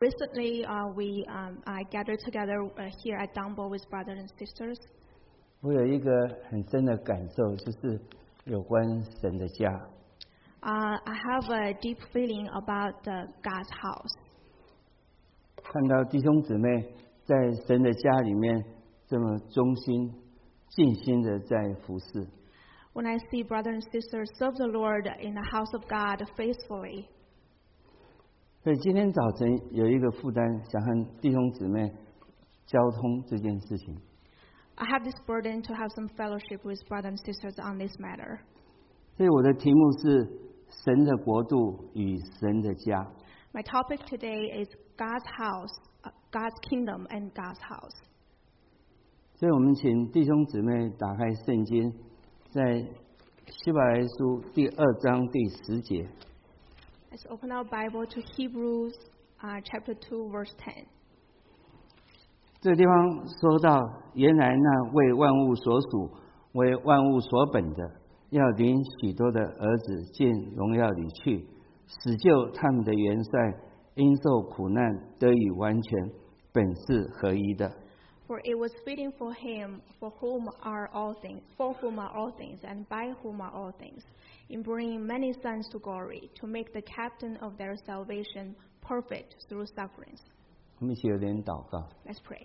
recently, I gathered together here at Dumbo with brothers and sisters. 我有一个很深的感受，就是有关神的家。 I have a deep feeling about God's house. 看到弟兄姊妹在神的家里面这么忠心、尽心的在服侍。 When I see brothers and sisters serve the Lord in the house of God faithfully. 所以今天早晨有一个负担，想和弟兄姊妹交通这件事情。 I have this burden to have some fellowship with brothers and sisters on this matter. 所以我的题目是神的国度与神的家。 My topic today is God's house, God's kingdom and God's house. 所以我们请弟兄姊妹打开圣经，在希伯来书第2章第10节。 Let's open our Bible to Hebrews chapter 2, verse 10. 这个地方说到，原来那为万物所属、为万物所本的，要领许多的儿子进荣耀里去，使救他们的元帅因受苦难得以完全，本是合一的。 For it was fitting for him, for whom are all things, and by whom are all things, in bringing many sons to glory, to make the captain of their salvation perfect through sufferings. 我们一起有点祷告。 Let's pray.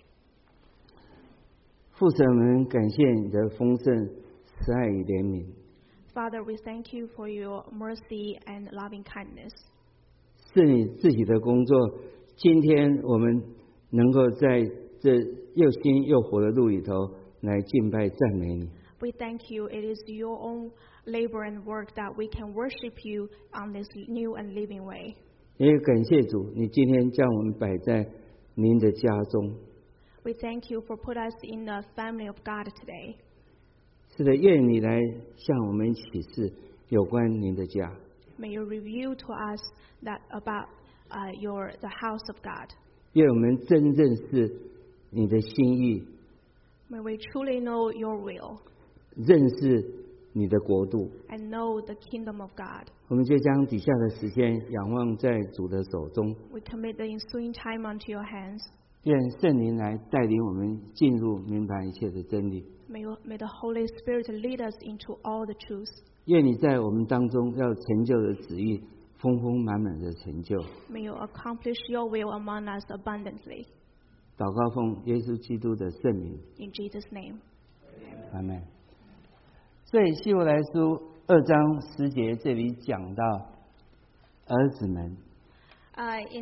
父神，我们感谢你的丰盛、慈爱与怜悯。 Father, we thank you for your mercy and loving kindness. 是你自己的工作，今天我们能够在这又新又活的路里头来敬拜赞美你。 We thank you. It is your own labor and work that we can worship you on this new and living way. 也感谢主，你今天将我们摆在您的家中。 We thank you for put us in the family of God today. 是的，愿你来向我们启示有关您的家。 May you reveal to us that about the house of God. 愿我们真认识你的心意， May we truly know your will 认识你的国度。 and know the kingdom of God. 我们就将底下的时间仰望在主的手中， We commit the ensuing time unto your hands. 愿圣灵来带领我们进入明白一切的真理。 May the Holy Spirit lead us into all the truth. 愿你在我们当中要成就的旨意丰丰满满的成就。 May you accomplish your will among us abundantly. 祷告奉耶稣基督的圣名， In Jesus' name. 阿们。所以希伯来书2章10节这里讲到儿子们。 In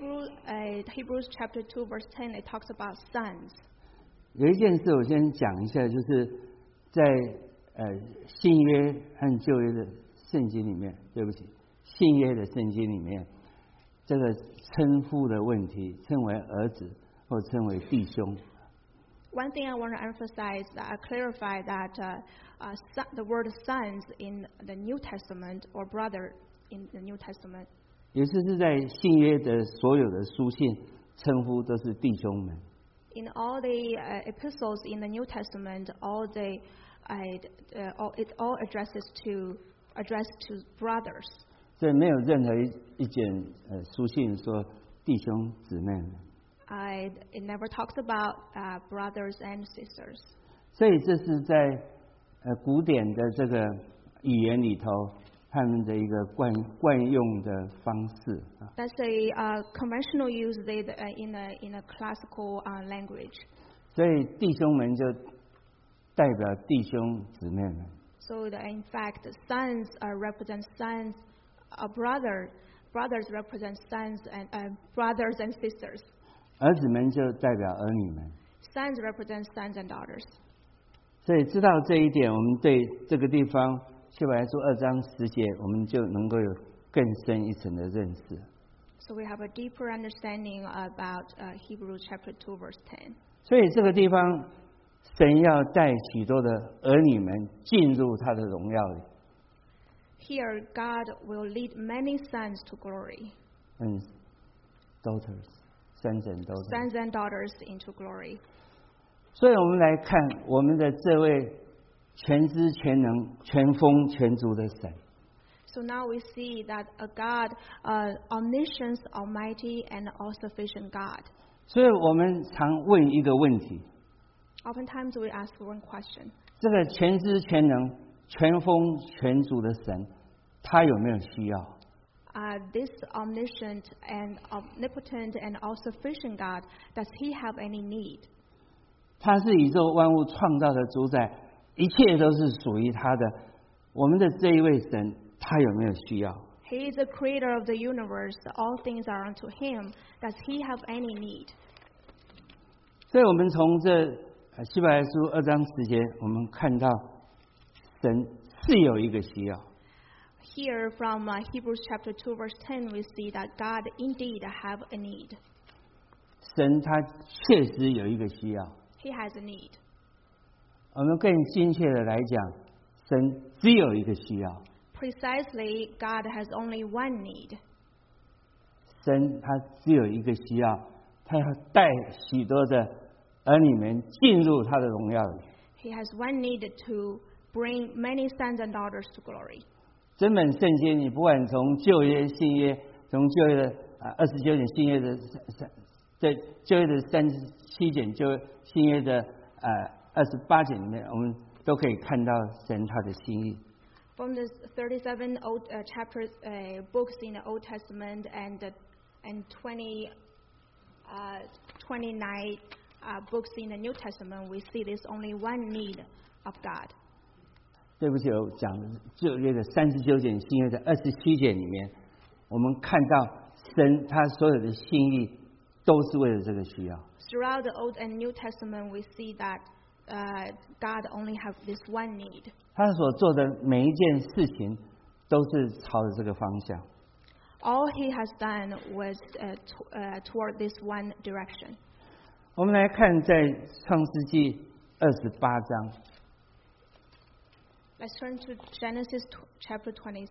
Hebrews chapter 2, verse 10, it talks about sons. 有一件事我先讲一下，就是在新约和旧约的圣经里面，对不起，新约的圣经里面，这个称呼的问题，称为儿子或称为弟兄。 One thing I want to emphasize, clarify that the word sons in the New Testament or brother in the New Testament. 也就是在新约的所有的书信称呼都是弟兄们。 In all the epistles in the New Testament, it all addressed to brothers. 所以没有任何一卷书信说弟兄姊妹们。 It never talks about brothers and sisters. 所以这是在古典的这个语言里头，他们的一个惯用的方式。 That's a conventional use in a classical language. 所以弟兄们就代表弟兄姊妹们。 So in fact, sons represent sons. Brothers represent sons and brothers and sisters. 儿子们就代表儿女们。 Sons represent sons and daughters. 所以知道这一点，我们对这个地方希伯来书2章10节，我们就能够有更深一层的认识。 So we have a deeper understanding about Hebrews chapter 2, verse 10. 所以这个地方，神要带许多的儿女们进入他的荣耀里。 Here, God will lead many sons to glory. Daughters, sons and daughters. Sons and daughters into glory. 所以我们来看我们的这位全知全能、全丰全足的神。 So now we see that a God, omniscient, almighty, and all-sufficient God. 所以我们常问一个问题： Oftentimes we ask one question. 这个全知全能、全丰全主的神，他有没有需要？ This omniscient and omnipotent and all-sufficient God, does he have any need? 他是宇宙万物创造的主宰，一切都是属于他的。我们的这一位神，他有没有需要？ He is the creator of the universe. All things are unto him. Does he have any need? 所以我们从这希伯来书2章10节，我们看到神是有一个需要。 Here from Hebrews chapter 2 verse 10, we see that God indeed have a need. 神他确实有一个需要。 He has a need. 我们更精确的来讲，神只有一个需要。 Precisely, God has only one need. 神他只有一个需要，他要带许多的儿女们进入他的荣耀里。 He has one need to bring many sons and daughters to glory. 整本圣经，你不管从旧约、新约，从旧约的29卷，新约的在旧约的37卷，新约的28卷里面，我们都可以看到神他的心意。 From the 37 chapters, books in the Old Testament and 29 books in the New Testament, we see there's only one need of God. 对不起，我讲旧约的39卷，新约的27卷里面，我们看到神他所有的心意都是为了这个需要。 Throughout the Old and New Testament, we see that God only has this one need. 他所做的每一件事情都是朝着这个方向。 All he has done was toward this one direction. 我们来看在创世纪28章。 Let's turn to Genesis chapter 28.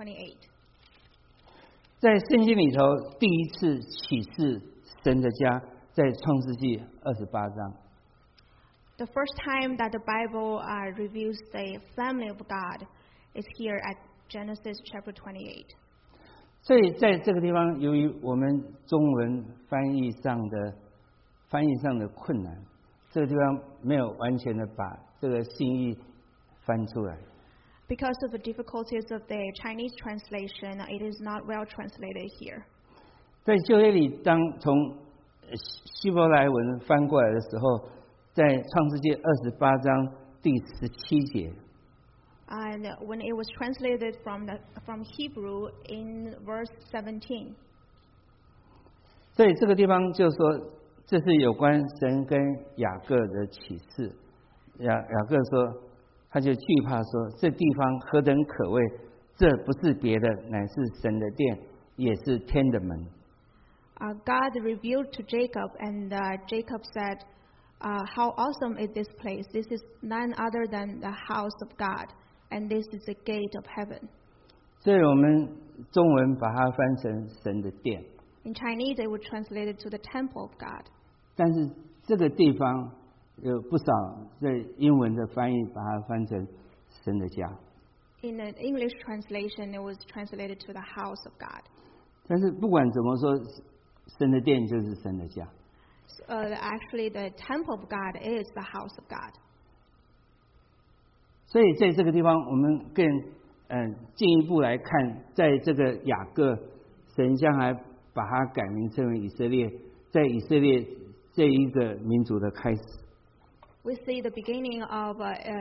在圣经里头，第一次启示神的家，在创世纪28章。 The first time that the Bible reveals the family of God is here at Genesis chapter 28. 所以在这个地方，由于我们中文翻译上的困难，这个地方没有完全的把这个心意翻出来。 Because of the difficulties of the Chinese translation, it is not well translated here. 在旧约里，当从希伯来文翻过来的时候，在创世纪28章第17节。 And when it was translated from Hebrew in verse 17. 所以这个地方就说，这是有关神跟雅各的启示。雅各说，他就惧怕说，这地方何等可畏！这不是别的，乃是神的殿，也是天的门。 God revealed to Jacob, and Jacob said, "How awesome is this place! This is none other than the house of God, and this is the gate of heaven." 所以我们中文把它翻成神的殿。 In Chinese, they would translate it to the temple of God. 但是这个地方有不少在英文的翻译把它翻成神的家。 In the English translation, it was translated to the house of God. 但是不管怎么说，神的殿就是神的家。 Actually, the temple of God is the house of God. 所以在这个地方，我们更进一步来看，在这个雅各，神将来把它改名称为以色列，在以色列这一个民族的开始。 We see the beginning of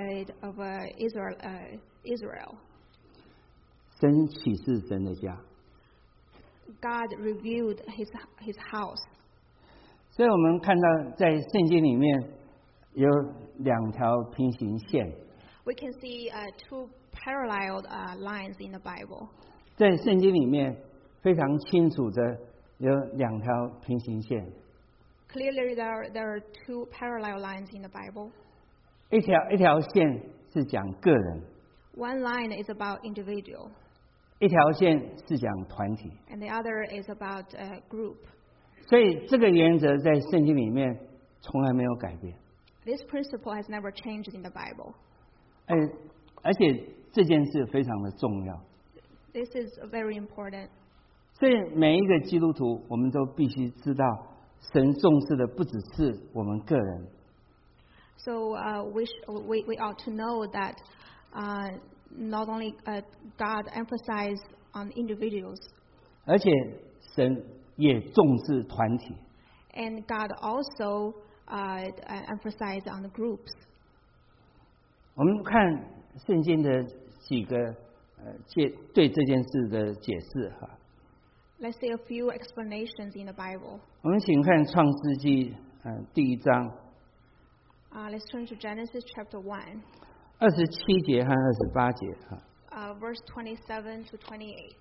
Israel. 神启示神的家。 God revealed his house. 所以我们看到在圣经里面有两条平行线。 We can see two parallel lines in the Bible. 在圣经里面非常清楚的有两条平行线。 Clearly, there are two parallel lines in the Bible. 一条线是讲个人， One line is about individual, 一条线是讲团体。 and the other is about a group. 所以这个原则在圣经里面从来没有改变。 This principle has never changed in the Bible. 而且这件事非常的重要。 This is very important. 所以每一个基督徒，我们都必须知道，神重视的不只是我们个人。 So we ought to know that not only God emphasizes on individuals, 而且神也重视团体。 and God also emphasizes on the groups. 我们看圣经的几个对这件事的解释哈。 Let's see a few explanations in the Bible. 我们请看创世纪第1章 Let's turn to Genesis chapter 1, 27节和28节哈。 verse 27 to 28.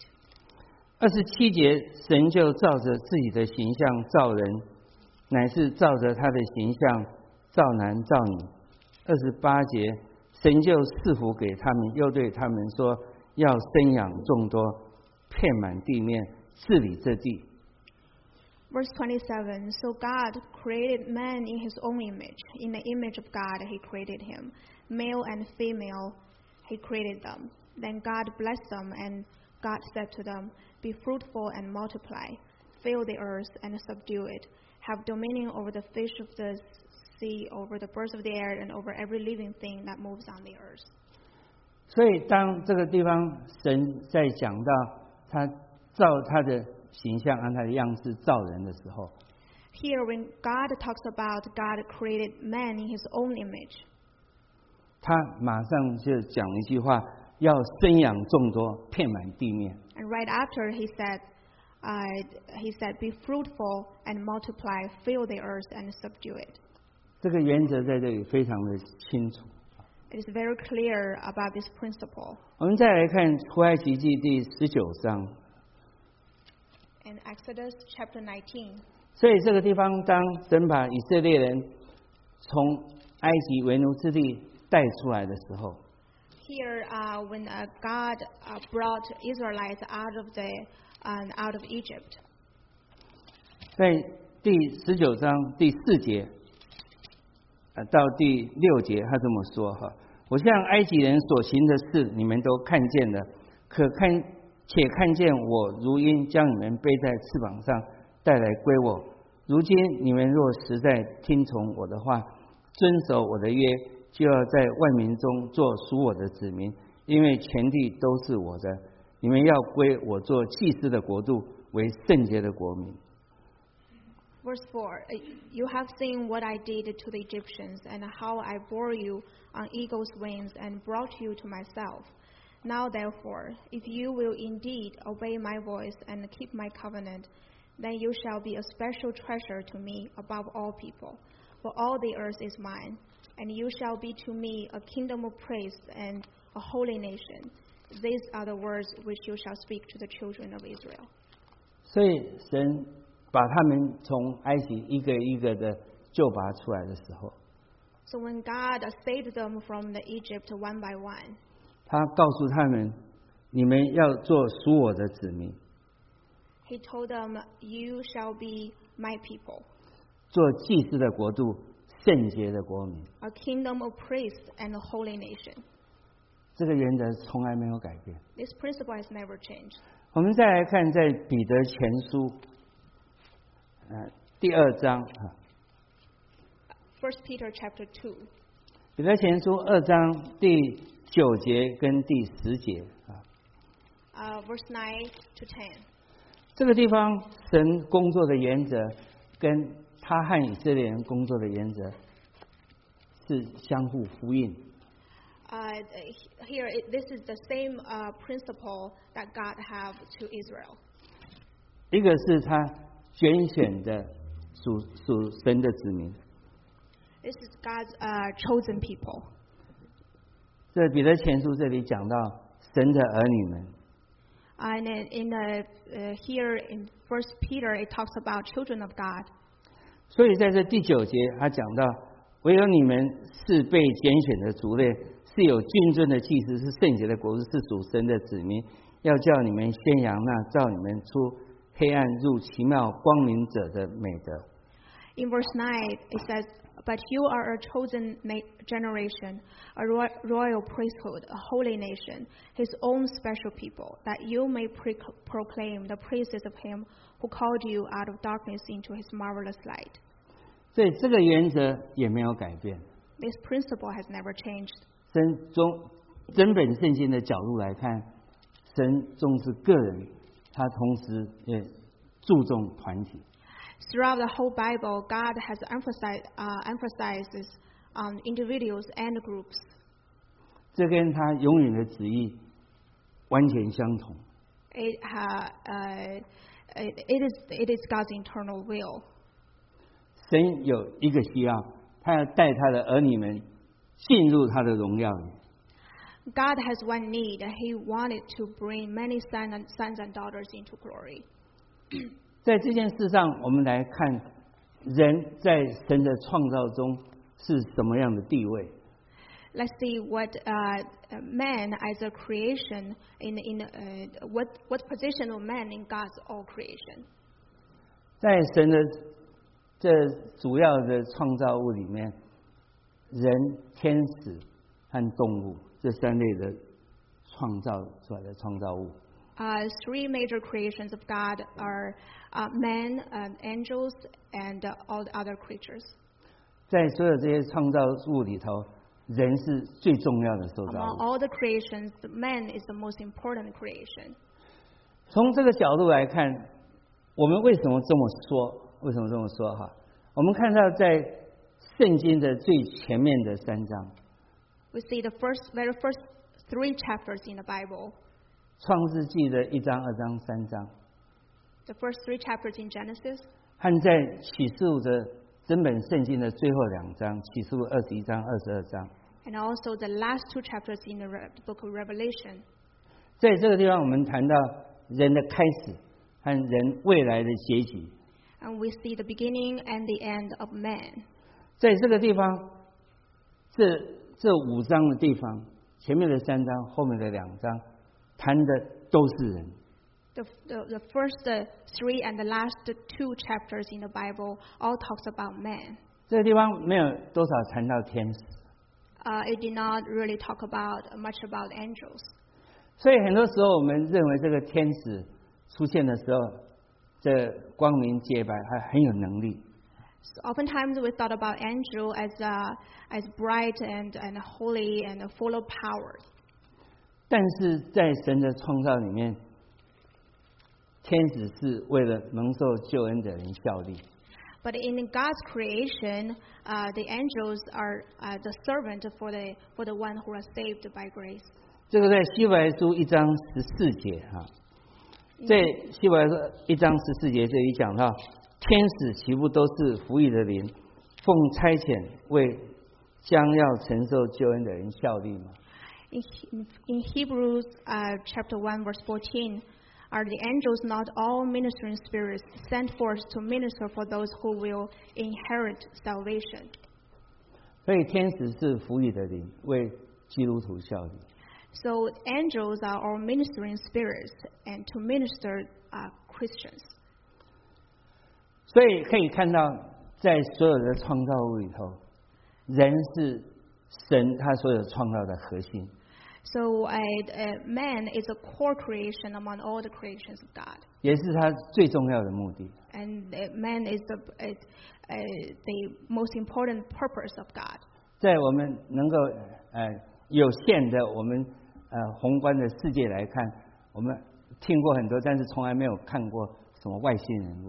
27节，神就照着自己的形象造人，乃是照着他的形象造男造女。28节，神就赐福给他们，又对他们说，要生养众多，遍满地面，治理这地。 Verse 27, So God created man in his own image. In the image of God he created him. Male and female he created them. Then God blessed them, and God said to them, Be fruitful and multiply. Fill the earth and subdue it. Have dominion over the fish of the sea, over the birds of the air, and over every living thing that moves on the earth. 所以当这个地方神在讲到他照他的形象按他的样式造人的时候， Here when God talks about God created man in his own image, 他马上就讲了一句话，要生养众多，遍满地面。 and right after he said, Be fruitful and multiply, fill the earth and subdue it. 这个原则在这里非常的清楚。 It is very clear about this principle. 我们再来看出埃及记第19章。 In Exodus chapter 19, 所以这个地方，当神把以色列人从埃及为奴之地带出来的时候， here when God brought Israelites out of Egypt, 在第19章第4节到第6节，他这么说哈：我向埃及人所行的事，你们都看见了，且看见我如鹰将你们背在翅膀上带来归我。如今你们若实在听从我的话，遵守我的约，就要在万民中做属我的子民，因为全地都是我的。你们要归我做祭司的国度，为圣洁的国民。 Verse 4, You have seen what I did to the Egyptians, and how I bore you on eagle's wings and brought you to myself. Now therefore, if you will indeed obey my voice and keep my covenant, then you shall be a special treasure to me above all people. For all the earth is mine, and you shall be to me a kingdom of priests and a holy nation. These are the words which you shall speak to the children of Israel. 所以神把他们从埃及一个一个的救拔出来的时候， So when God saved them from the Egypt one by one, 他告诉他们：你们要做属我的子民， He told them, You shall be my people, 做祭司的国度，圣洁的国民。 a kingdom of priests and a holy nation. 这个原则从来没有改变。 This principle has never changed. 我们再来看在彼得前书第2章 1 Peter chapter 2, 彼得前书2章第9节跟第10节 verse 9 to 10. 这个地方神工作的原则跟他和以色列人工作的原则是相互呼应。 Here, this is the same principle that God have to Israel. 一个是他拣选的属神的子民， This is God's chosen people. 这彼得前书这里讲到神的儿女们， And here in 1 Peter, it talks about children of God. 所以在这第9节他讲到，唯有你们是被拣选的族类，是有君尊的祭司，是圣洁的国度，是属神的子民，要叫你们宣扬那照你们出黑暗入奇妙光明者的美德。 In verse 9, it says, "But you are a chosen generation, a royal priesthood, a holy nation, His own special people, that you may proclaim the praises of Him who called you out of darkness into His marvelous light." 所以这个原则也没有改变。 This principle has never changed. 从整本圣经的角度来看，神重视个人，他同时也注重团体。 Throughout the whole Bible, God has emphasizes on individuals and groups. 这跟他永远的旨意完全相同。 It is God's eternal will. 神有一个需要，他要带他的儿女们进入他的荣耀里。 God has one need. He wanted to bring many sons and daughters into glory. 在这件事上，我们来看人在神的创造中是什么样的地位。 Let's see what man as a creation what position of man in God's all creation. 在神的这主要的创造物里面，人、天使和动物这三类的创造出来的创造物。 Three major creations of God are men, angels, and all the other creatures. 在所有这些创造物里头，人是最重要的受造 Among 物。 all the creations, man is the most important creation. 从这个角度来看，我们为什么这么说？为什么这么说？哈，我们看到在圣经的最前面的3章， We see the very first 3 chapters in the Bible. 创世纪的1章、2章、3章， The first 3 chapters in Genesis, 和在启示录的整本圣经的最后2章，启示录21章、22章。 and also the last 2 chapters in the book of Revelation. 在这个地方，我们谈到人的开始和人未来的结局。 And we see the beginning and the end of man. 在这个地方，这5章的地方，前面的3章，后面的2章，谈的都是人。 The first 3 and the last 2 chapters in the Bible all talks about man. 这个地方没有多少谈到天使， It did not really talk much about angels. 所以很多时候我们认为这个天使出现的时候，这光明洁白，还很有能力。 So oftentimes we thought about angel as bright and holy and full of power. 但是在神的创造里面，天使是为了蒙受救恩的人效力。 But in God's creation, the angels are the servant for the one who are saved by grace. 这个在希伯来书1章14节哈，在希伯来书1章14节这里讲到，天使岂不都是服役的灵，奉差遣为将要承受救恩的人效力吗？ In Hebrews chapter 1 verse 14, are the angels not all ministering spirits sent forth to minister for those who will inherit salvation? 所以天使是服役的灵，为基督徒效力。 So angels are all ministering spirits and to minister Christians. 所以可以看到，在所有的创造物里头，人是神他所有创造的核心。 So man is a core creation among all the creations of God. 也是他最重要的目的。 And man is the most important purpose of God. 在我们能够有限的我们宏观的世界来看，我们听过很多，但是从来没有看过什么外星人。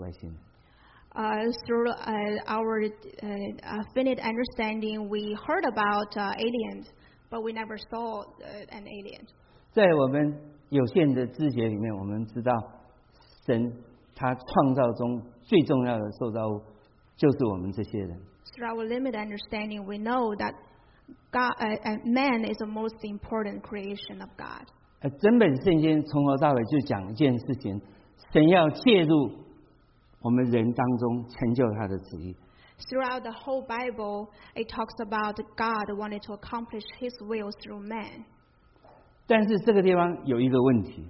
Through our finite understanding, we heard about aliens, but we never saw an alien. 在我们有限的知觉里面，我们知道神他创造中最重要的受造物就是我们这些人。 Through our limited understanding, we know that God, man is the most important creation of God. 整本圣经从头到尾就讲一件事情，神要介入我们人当中，成就他的旨意。 Throughout the whole Bible, it talks about God wanting to accomplish His will through man. 但是这个地方有一个问题，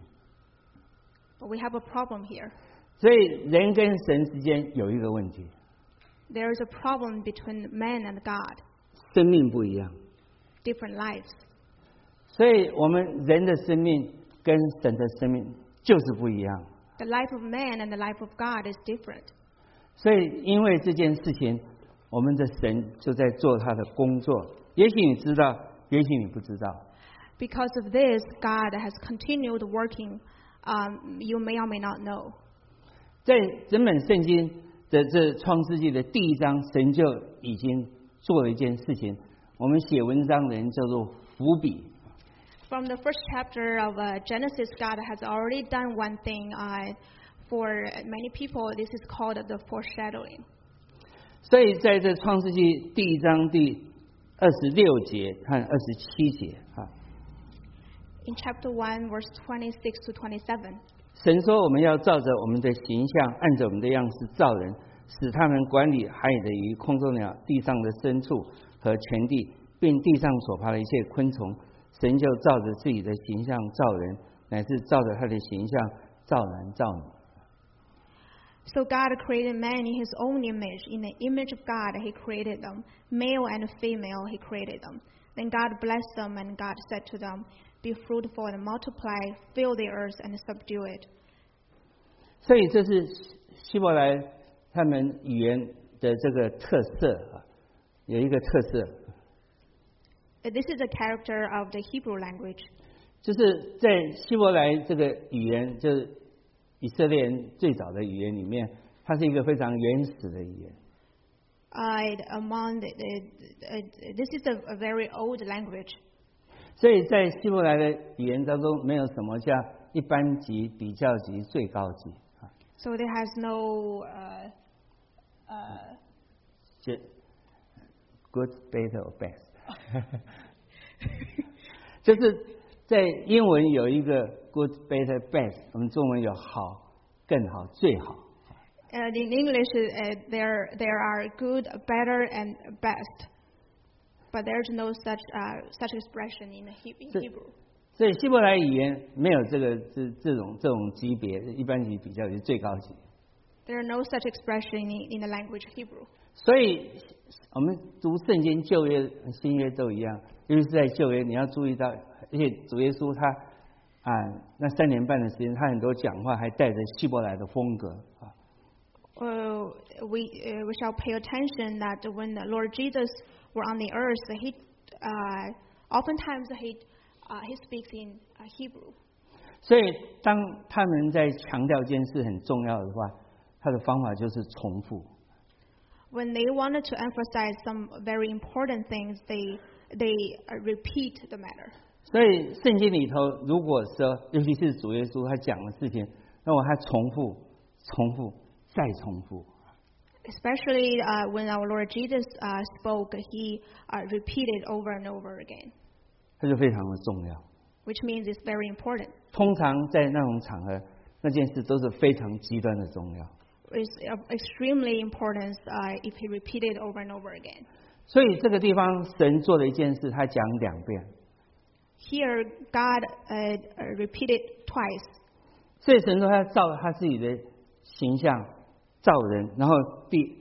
But we have a problem here. 所以人跟神之间有一个问题。 There is a problem between man and God. 生命不一样。 Different lives. 所以我们人的生命跟神的生命就是不一样。 The life of man and the life of God is different. 所以因为这件事情，我们的神就在做他的工作。也许你知道，也许你不知道。 Because of this, God has continued working. You may or may not know. 在整本圣经的这创世纪的第1章，神就已经做了一件事情，我们写文章的人叫做伏笔。 From the first chapter of Genesis, God has already done one thing. For many people, this is called the foreshadowing. 所以在这创世纪第1章第26节和27节啊。 In chapter 1, verse 26 to 27. 神说我们要照着我们的形象，按着我们的样式造人，使他们管理海里的鱼、空中鸟、地上的牲畜和全地，并地上所爬的一切昆虫。神就照着自己的形象造人，乃是照着他的形象造男造女。 So God created man in his own image. In the image of God, he created them. Male and female, he created them. Then God blessed them, and God said to them, Be fruitful and multiply, fill the earth and subdue it. 所以这是希伯来他们语言的这个特色啊，有一个特色。 This is a character of the Hebrew language. 就是在希伯来这个语言，就是以色列人最早的语言里面，它是一个非常原始的语言。 This is a very old language. 所以在希伯来的语言当中，没有什么叫一般级、比较级、最高级。 So there has no good, better, or best. 就是在英文有一个 good, better, best， 我们中文有好、更好、最好。 In English, there are good, better, and best, but there's no such expression in Hebrew. 所以希伯来语言没有这种级别，一般级、比较级、最高级。 There are no such expression in the language Hebrew. 所以我们读圣经，旧约、新约都一样，尤其是在旧约，你要注意到，而且主耶稣他那3年半的时间，他很多讲话还带着希伯来的风格啊。 We shall pay attention that when the Lord Jesus were on the earth, he oftentimes he speaks in Hebrew. 所以当他们在强调一件事很重要的话，他的方法就是重复。 When they wanted to emphasize some very important things, they repeat the matter. 所以圣经里头，如果说尤其是主耶稣他讲的事情，那么他重复、再重复。 Especially when our Lord Jesus spoke, he repeated over and over again. 这就非常的重要。 Which means it's very important. 通常在那种场合，那件事都是非常极端的重要。 It's of extremely importance if he repeated over and over again. 所以这个地方神做的一件事，他讲2遍。 Here, God repeated twice. 所以神说他照他自己的形象造人，然后第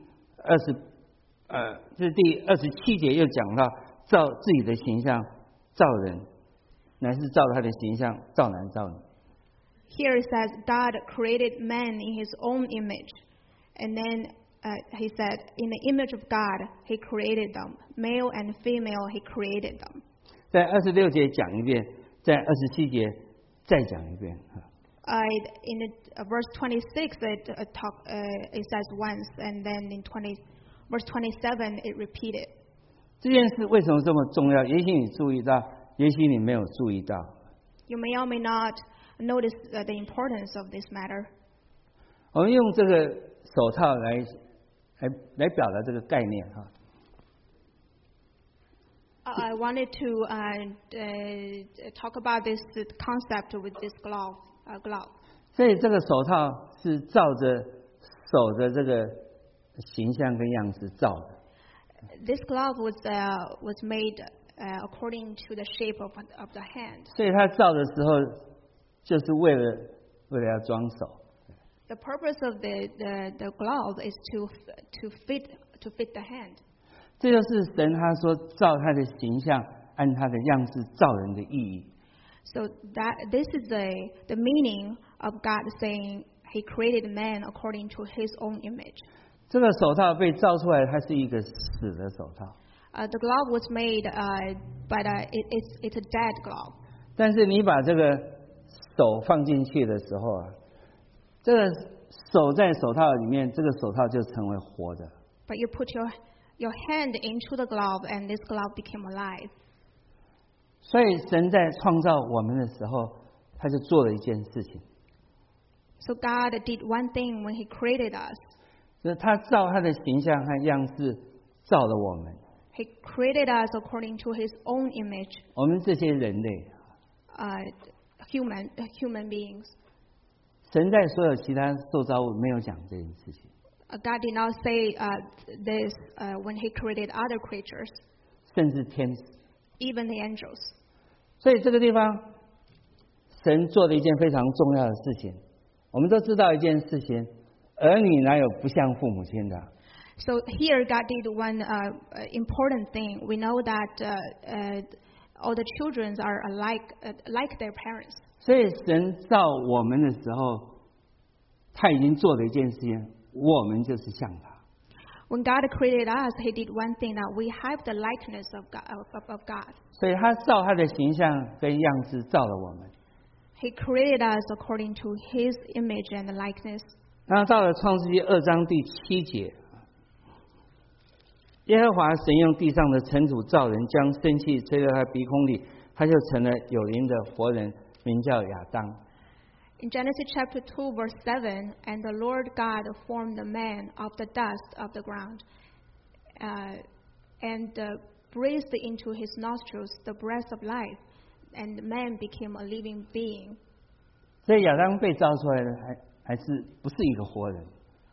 27节又讲到照自己的形象造人，乃是照他的形象造男造女。 Here it says God created man in his own image. And then he said, in the image of God, he created them. Male and female, he created them. 在26节讲一遍，在27节再讲一遍。 In verse 26, it says once, and then in verse 27, it repeated. 这件事为什么这么重要？也许你注意到，也许你没有注意到。 You may or may not notice the importance of this matter. 我们用这个手套来表达这个概念哈。 I wanted to talk about this concept with this glove. 所以这个手套是照着手的这个形象跟样式造的。 This glove was made according to the shape of the hand. 所以他造的时候，就是为了要装手。 The purpose of the glove is to fit to fit the hand. 这就是神他说照他的形象，按他的样式造人的意义。 So this is the meaning of God saying He created man according to His own image. 这个手套被造出来，它是一个死的手套。 The glove was made, but it's a dead glove. 但是你把这个手放进去的时候啊，这个手在手套里面，这个手套就成为活的。 But you put your hand into the glove, and this glove became alive. 所以神在创造我们的时候，他就做了一件事情。 So God did one thing when He created us. 就是他照他的形象和样式造了我们。 He created us according to His own image. 我们这些人类， human beings. 神在所有其他受造物没有讲这件事情。 God did not say this when He created other creatures, 甚至天使。 even the angels. 所以这个地方，神做了一件非常重要的事情。我们都知道一件事情，儿女哪有不像父母亲的？ So here God did one important thing. We know that all the children are like their parents. 所以神造我们的时候，他已经做了一件事情，我们就是像他。 When God created us, He did one thing that we have the likeness of God. 所以他照他的形象跟样式造了我们。 He created us according to His image and likeness. 然后到了创世纪2章第7节，耶和华神用地上的尘土造人，将生气吹到他鼻孔里，他就成了有灵的活人，名叫亚当。 In Genesis chapter 2, verse 7, and the Lord God formed the man of the dust of the ground, and breathed into his nostrils the breath of life, and man became a living being. 所以亚当被造出来的还是不是一个活人。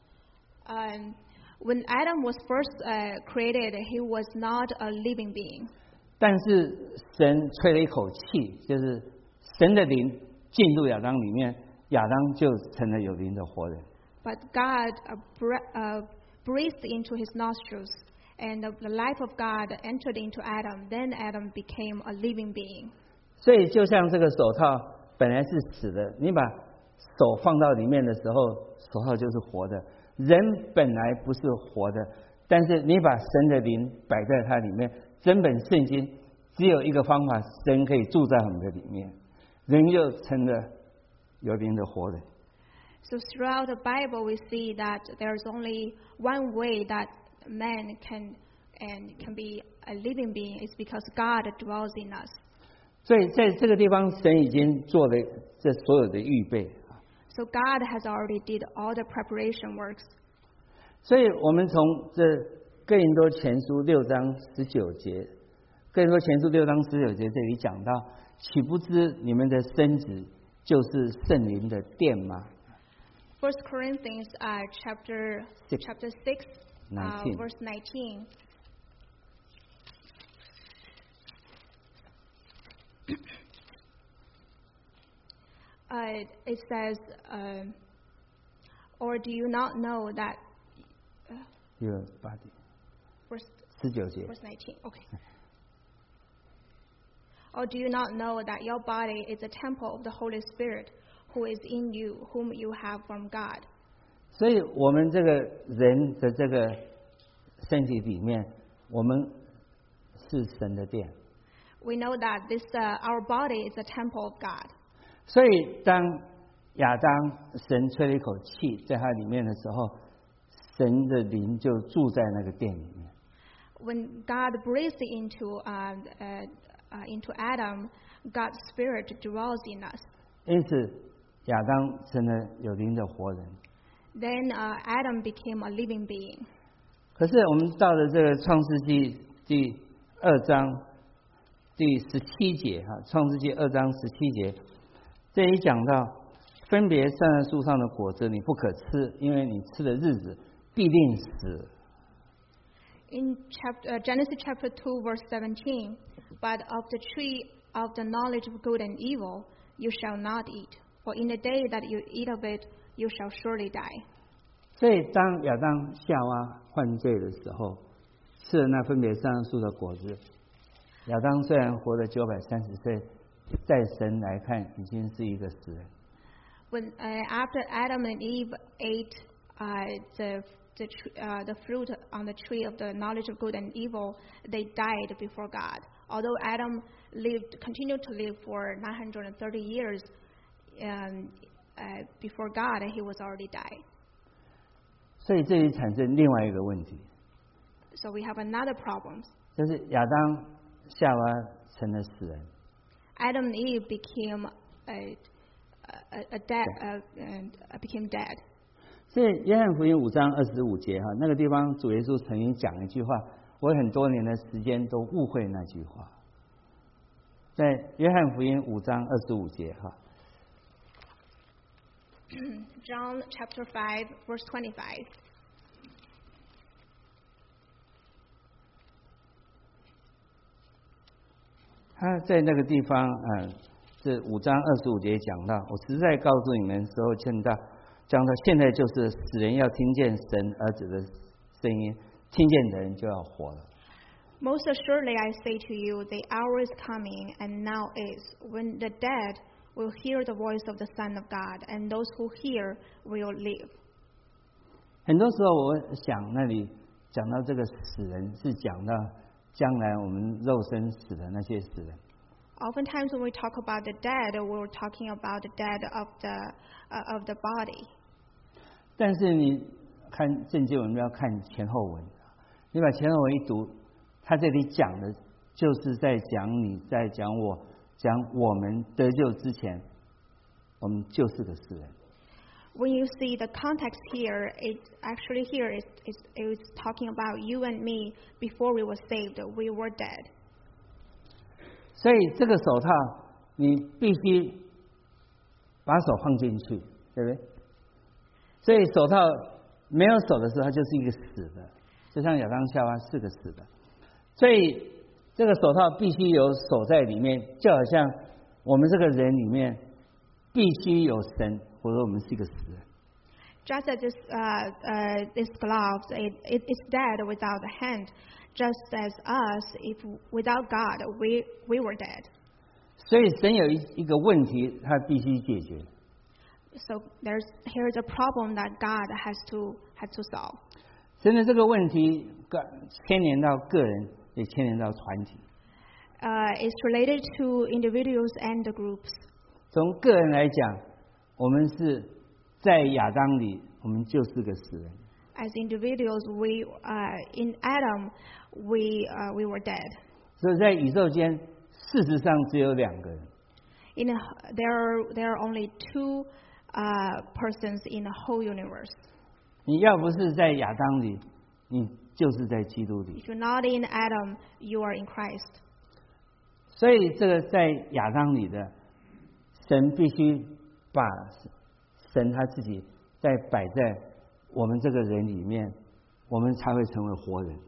When Adam was first created, he was not a living being. 但是神吹了一口气，就是神的灵进入亚当里面，亚当就成了有灵的活人。 But God breathed into his nostrils, and the life of God entered into Adam. Then Adam became a living being. 所以就像这个手套本来是死的，你把手放到里面的时候，手套就是活的。人本来不是活的，但是你把神的灵摆在它里面，整本圣经只有一个方法，神可以住在我们的里面，人就成了有灵的活人。 So throughout the Bible, we see that there's only one way that man can be a living being. It's because God dwells in us. 所以在这个地方，神已经做了这所有的预备。 So God has already did all the preparation works. 所以我们从这哥林多前书6章19节，哥林多前书6章19节这里讲到，岂不知你们的身子就是圣灵的殿吗？ 1 Corinthians chapter 6, verse 19. It says, or do you not know that Your body. verse 19节 verse 19, okay. Or do you not know that your body is a temple of the Holy Spirit who is in you, whom you have from God? 所以我们这个人的这个身体里面，我们是神的殿。 We know that our body is a temple of God. 所以当亚当神吹了一口气在他里面的时候，神的灵就住在那个殿里面。 When God breathed into Adam, God's Spirit dwells in us. 因此亚当成了有灵的活人。 Then Adam became a living being. 可是我们到了这个创世纪第2章第17节创世纪2章17节，这里讲到，分别善恶树上的果子你不可吃，因为你吃的日子必定死。 In Genesis chapter 2, verse 17, but of the tree of the knowledge of good and evil you shall not eat, for in the day that you eat of it, you shall surely die. 所以当亚当夏娃犯罪的时候，吃了那分别善恶树的果子，亚当虽然活了930岁，在神来看已经是一个死人。 When after Adam and Eve ate the fruit on the tree of the knowledge of good and evil, they died before God. Although Adam continued to live for 930 years before God, he was already died. 所以这里产生另外一个问题。 So we have another problem. 就是亚当夏娃成了死人。 Adam and Eve became dead. 所以约翰福音5章25节那个地方主耶稣曾经讲一句话，我很多年的时间都误会那句话。在约翰福音5章25节 John chapter 5 verse 25. 他在那个地方这5章25节讲到，我实在告诉你们时候讲到现在就是死人要听见神儿子的声音，听见的人就要活了。 Most assuredly I say to you, the hour is coming, and now is, when the dead will hear the voice of the Son of God, and those who hear will live. 很多时候我想那里讲到这个死人，是讲到将来我们肉身死的那些死人。 Oftentimes when we talk about the dead, we're talking about the dead of the body. 但是你看圣经，我们要看前后文。你把前后文一读，他这里讲的就是在讲你，在讲我，讲我们得救之前，我们就是个死人。 When you see the context here, it actually here is talking about you and me. Before we were saved, we were dead. 所以这个手套，你必须把手放进去，对不对？所以手套没有手的时候，它就是一个死的，就像亚当夏娃是个死的。所以这个手套必须有手在里面，就好像我们这个人里面必须有神，或者我们是一个死人。 Just as this gloves, it's dead without the hand. Just as us, if without God, we were dead. 所以神有一个问题，他必须解决。 So here's a problem that God had to solve. 神的这个问题牵连到个人，也牵连到团体。 It's related to individuals and the groups. 从个人来讲，我们是在亚当里，我们就是个死人。 As individuals, in Adam, we were dead. 所以在宇宙间，事实上只有2个人。 There are only two persons in the whole universe. 你要不是在亚当里，你就是在基督里。 If you're not in Adam, you are in Christ. 所以这个在亚当里的神必须把神他自己再摆在我们这个人里面，我们才会成为活人。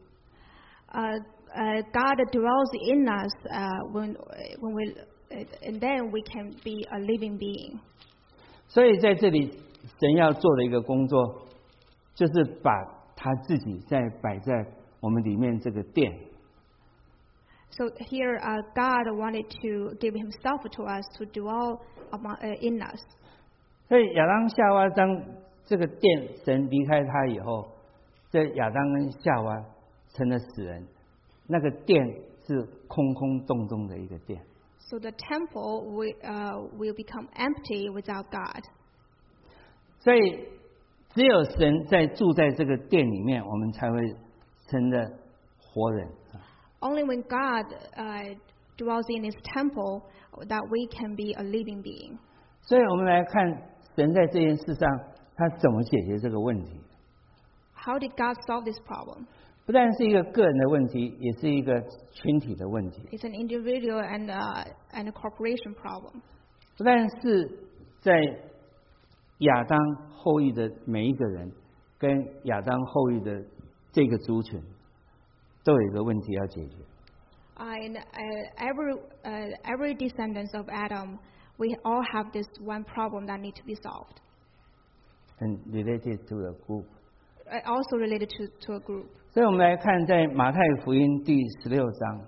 God dwells in us when we, and then we can be a living being. 所以在这里，神要做的一个工作，就是把他自己再摆在我们里面这个殿。 So here, God wanted to give Himself to us to dwell in us. 所以亚当夏娃当这个殿神离开他以后，这亚当跟夏娃成了死人，那个殿是空空洞洞的一个殿。 So the temple will become empty without God. 所以只有神在住在这个殿里面，我们才会成了活人。 Only when God dwells in His temple that we can be a living being. 所以我们来看神在这件事上他怎么解决这个问题。 How did God solve this problem? 不但是一个个人的问题，也是一个群体的问题。 It's an individual and a corporation problem. 不但是在亚当后裔的每一个人，跟亚当后裔的这个族群，都有一个问题要解决。 In every descendant of Adam, we all have this one problem that needs to be solved. And related to a group. also related to a group. 所以我们来看在马太福音第16章。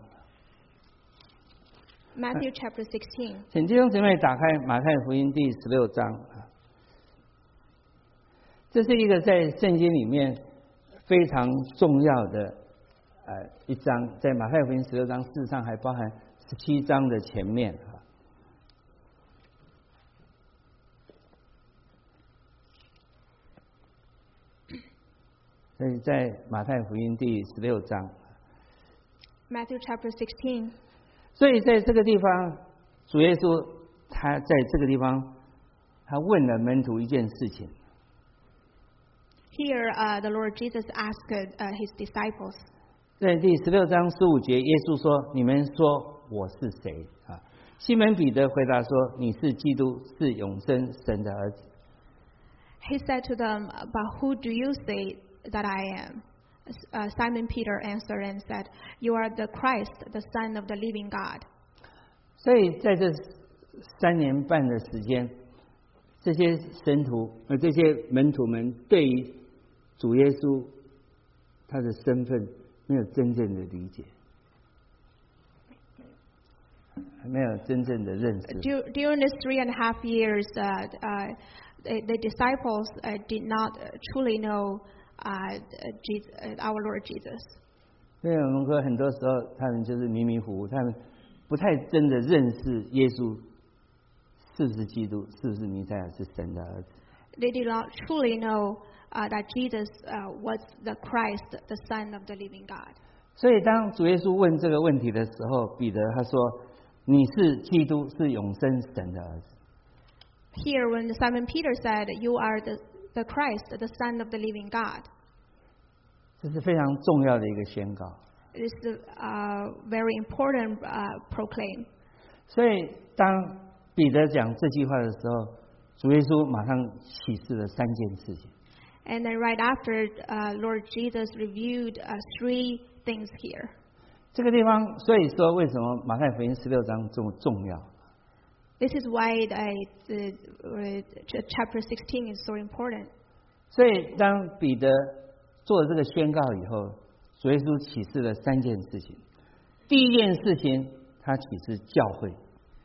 Matthew chapter 16. 请弟兄姊妹打开马太福音第16章。这是一个在圣经里面非常重要的一章，在马太福音16章，事实上还包含17章的前面。所以在马太福音第16章 Matthew chapter 16. 所以在这个地方，主耶稣他在这个地方，他问了门徒一件事情。 Here, the Lord Jesus asked his disciples. 在第16章15节，耶稣说：“你们说我是谁？”西门彼得回答说：“你是基督，是永生神的儿子。” He said to them, "But who do you say that I am?" Simon Peter answered and said, "You are the Christ, the Son of the living God." 所以在这3年半的时间，这些神徒这些门徒们对于主耶稣他的身份没有真正的理解，没有真正的认识。 During these 3.5 years, the disciples did not truly know our Lord Jesus. 所以我们说，很多时候他们就是迷迷糊糊，他们不太真的认识耶稣是不是基督，是不是弥赛亚，是神的儿子。 They did not truly know that Jesus was the Christ, the Son of the living God. 所以当主耶稣问这个问题的时候，彼得他说：“你是基督，是永生神的儿子。” Here, when Simon Peter said, "You are the Christ, the Son of the living God." 这是非常重要的一个宣告。 It is a very important proclaim. 所以当彼得讲这句话的时候，主耶稣马上启示了3件事情。 And then right after, Lord Jesus reviewed 3 things here. 这个地方，所以说为什么马太福音16章这么重要？ This is why chapter 16 is so important. 所以当彼得做了这个宣告以后，主耶稣启示了3件事情。第一件事情，他启示教会。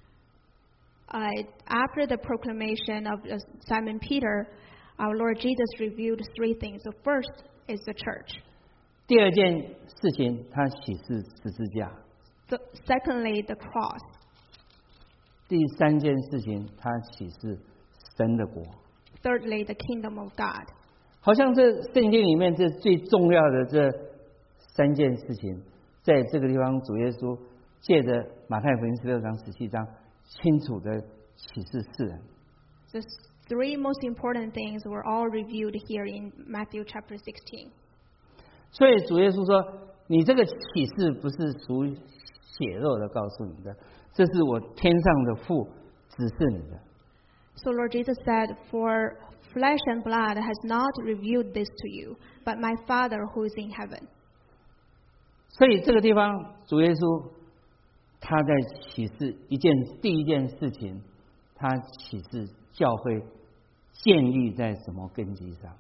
After the proclamation of Simon Peter, our Lord Jesus revealed 3 things. The first is the church. 第二件事情，他启示十字架。 Secondly, the cross. 第3件事情，他启示神的国。 Thirdly, the kingdom of God. 好像这圣经里面这最重要的这3件事情，在这个地方，主耶稣借着马太福音16章、17章，清楚的启示世人。 The 3 most important things were all reviewed here in Matthew chapter 16. 所以主耶稣说：“你这个启示不是属血肉的告诉你的，这是我天上的父指示你的。” So Lord Jesus said, "For flesh and blood has not revealed this to you, but my Father who is in heaven." 所以这个地方，主耶稣他在启示第一件事情，他启示教会建立在什么根基上？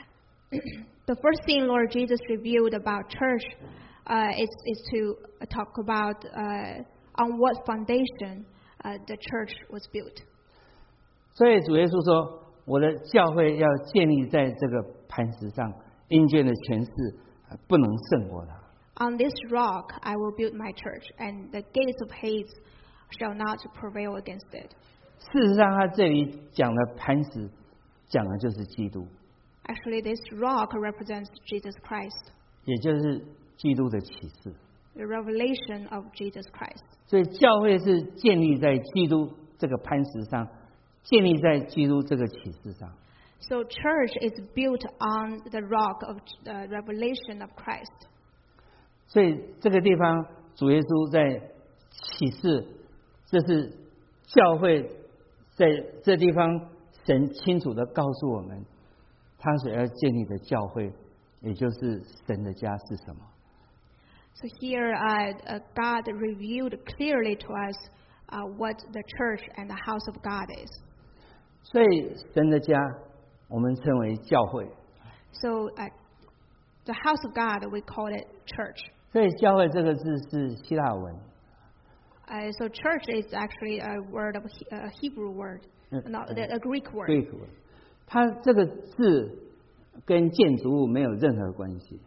The first thing Lord Jesus revealed about church is to talk about on what foundation the church was built. 所以主耶稣说：“我的教会要建立在这个磐石上，阴间的权势不能胜过它。” On this rock I will build my church, and the gates of Hades shall not prevail against it. 事实上，他这里讲的磐石，讲的就是基督， Actually, this rock represents Jesus Christ, 也就是基督的启示。 the revelation of Jesus Christ. 所以教会是建立在基督这个磐石上，建立在基督这个启示上。 So church is built on the rock of the revelation of Christ. 所以这个地方，主耶稣在启示，这是教会在这地方，神清楚的告诉我们，他所要建立的教会，也就是神的家是什么。 So here, God revealed clearly to us what the church and the house of God is. 所以神的家，我们称为教会。 So the house of God, we call it church. 所以教会这个字是希腊文。 So church is actually a word of a Hebrew word, not a Greek word. Greek word， 它这个字跟建筑物没有任何关系。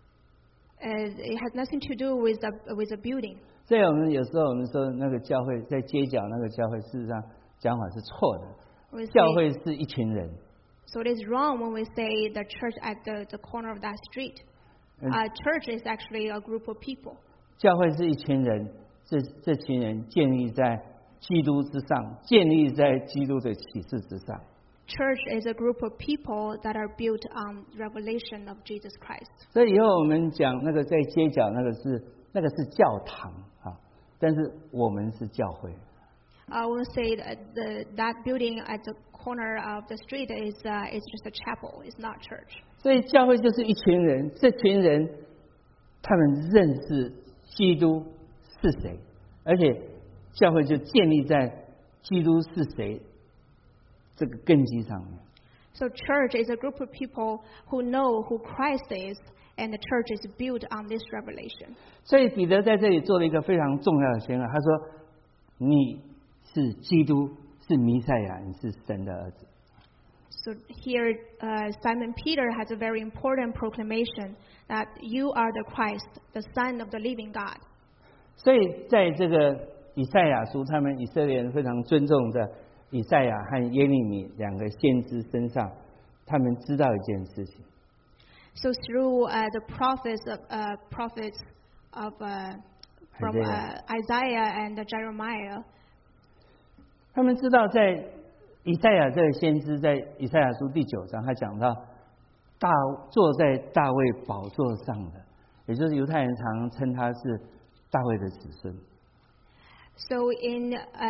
It has nothing to do with a building. 所以我们有时候我们说那个教会在街角那个教会，事实上讲法是错的。教会是一群人。 So it is wrong when we say the church at the corner of that street. Church is actually a group of people. 教会是一群人，这群人建立在基督之上，建立在基督的启示之上。 Church is a group of people that are built on revelation of Jesus Christ. 所以以后我们讲那个在街角那个是教堂啊，但是我们是教会。 I will say that building at the corner of the street is just a chapel. It's not church. 所以教会就是一群人，这群人他们认识基督是谁，而且教会就建立在基督是谁这个根基上面。 So church is a group of people who know who Christ is, and the church is built on this revelation. 所以彼得在这里做了一个非常重要的宣告，他说：“你是基督，是弥赛亚，你是神的儿子。” So here, Simon Peter has a very important proclamation that you are the Christ, the Son of the living God. 所以在这个以赛亚书，他们以色列人非常尊重的以赛亚和耶利米两个先知身上，他们知道一件事情。 So through the prophets of from Isaiah and Jeremiah, 他们知道在以赛亚这个先知在以赛亚书第9章，他讲到坐在大卫宝座上的，也就是犹太人常称他是大卫的子孙。 So in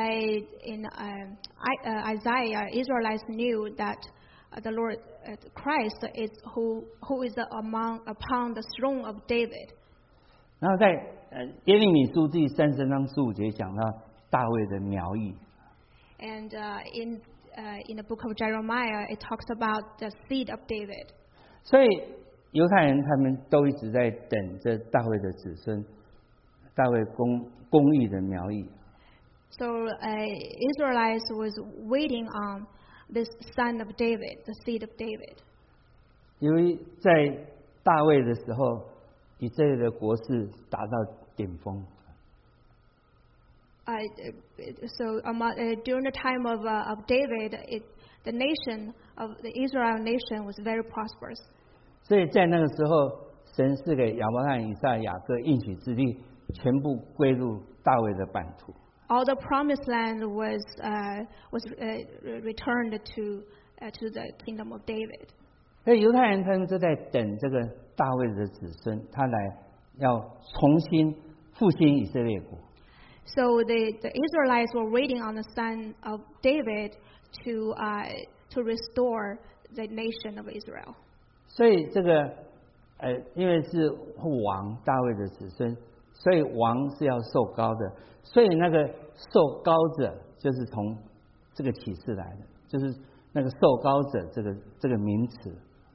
Isaiah, Israelites knew that the Lord Christ is who is upon the throne of David. 然后在耶利米书第33章15节讲到大卫的苗裔。 And in the book of Jeremiah, it talks about the seed of David. 所以犹太人他们都一直在等着大卫的子孙，大卫公义的苗裔。 So Israelites was waiting on this son of David, the seed of David. 因为在大卫的时候，以色列的国势达到顶峰。 So during the time of David, the nation of the Israel nation was very prosperous. 所以在那个时候，神赐给亚伯拉罕、以撒、雅各应许之地，全部归入大卫的版图。 All the promised land was returned to the kingdom of David. 所以犹太人他们就在等这个大卫的子孙，他来要重新复兴以色列国。 So the Israelites were waiting on the son of David to restore the nation of Israel. 所以这个因为是王大卫的子孙，所以王是要受膏的，所以那个受膏者就是从这个启示来的，就是那个受膏者这个名词。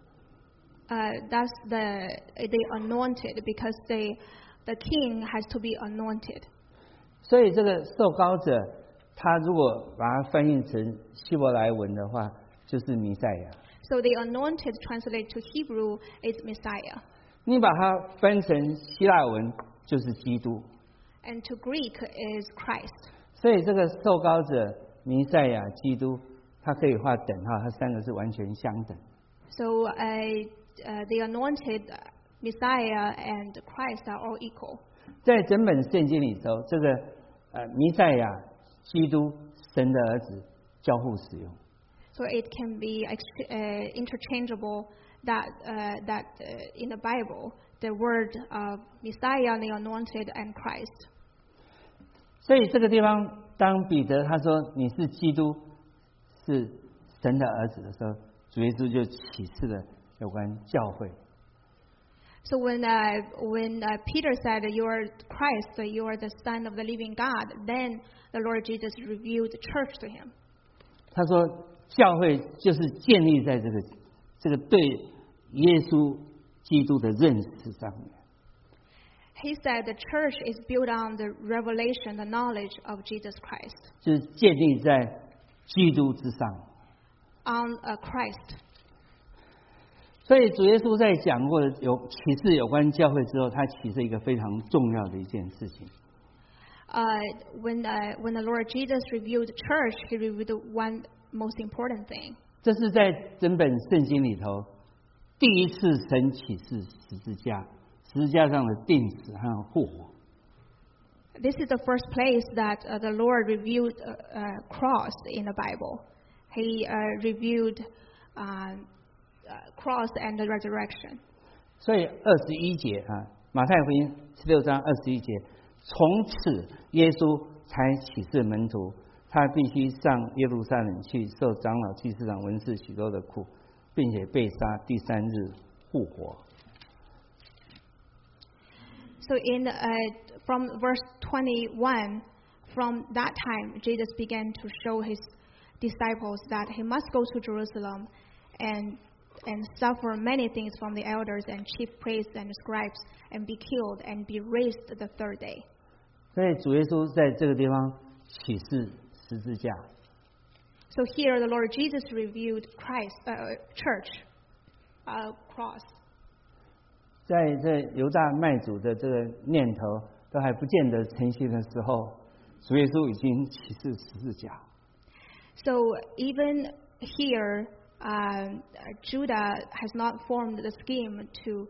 That's the anointed, because the king has to be anointed. 所以这个受膏者，他如果把它翻译成希伯来文的话，就是弥赛亚。 So the anointed translated to Hebrew is Messiah. 你把它翻成希腊文就是基督。 And to Greek is Christ. 所以这个受膏者弥赛亚基督，它可以画等号，它三个是完全相等。 So the anointed Messiah and Christ are all equal. 在整本圣经里头，这个弥赛亚基督神的儿子交互使用。 So it can be interchangeable that in the Bible, the word of Messiah, the anointed, and Christ. 所以这个地方，当彼得他说你是基督，是神的儿子的时候，主耶稣就启示了有关教会。 So when Peter said you are Christ, you are the Son of the living God, then the Lord Jesus revealed the church to him. 他说教会就是建立在这个对耶稣基督的认识上面。 He said the church is built on the revelation, the knowledge of Jesus Christ. 就是建立在基督之上。 On Christ. 所以主耶稣在讲过有启示有关教会之后，他启示一个非常重要的一件事情。 When the Lord Jesus revealed the church, He revealed one most important thing. 这是在整本圣经里头第一次神启示十字架，十字架上的钉死和复活。 This is the first place that the Lord revealed cross in the Bible. He revealed cross and the resurrection. 所以21节啊，马太福音16章21节，从此耶稣才启示门徒，他必须上耶路撒冷去，受长老、祭司长、文士许多的苦，并且被杀，第3日复活。 So from verse 21, from that time, Jesus began to show his disciples that he must go to Jerusalem and suffer many things from the elders and chief priests and scribes and be killed and be raised the third day. 所以主耶稣在这个地方启示十字架。 So here the Lord Jesus revealed Christ, church, cross. 在这犹大卖主的这个念头都还不见得成型的时候，主耶稣已经启示十字架。 So even here, Judah has not formed the scheme to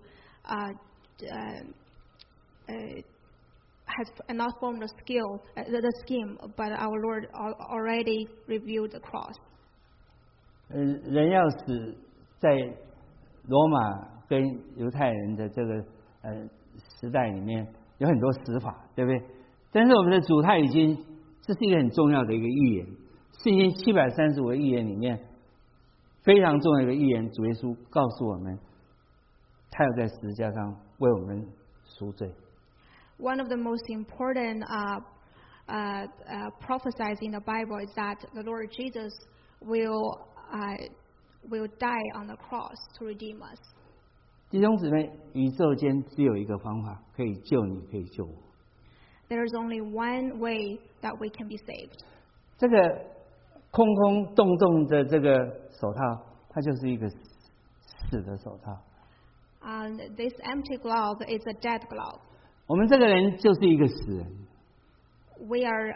has not formed the scheme, but our Lord already revealed the cross. 人要死在罗马跟犹太人的这个时代里面有很多死法，对不对？但是我们的主他已经，这是一个很重要的一个预言，圣经735个预言里面非常重要的一个预言，主耶稣告诉我们，他要在十字架上为我们赎罪。 One of the most important prophecies in the Bible is that the Lord Jesus will die on the cross to redeem us. 弟兄姊妹，宇宙间只有一个方法可以救你，可以救我。 There is only one way that we can be saved. 这个空空洞洞的这个手套，它就是一个死的手套。 This empty glove is a dead glove. 我们这个人就是一个死人。 We are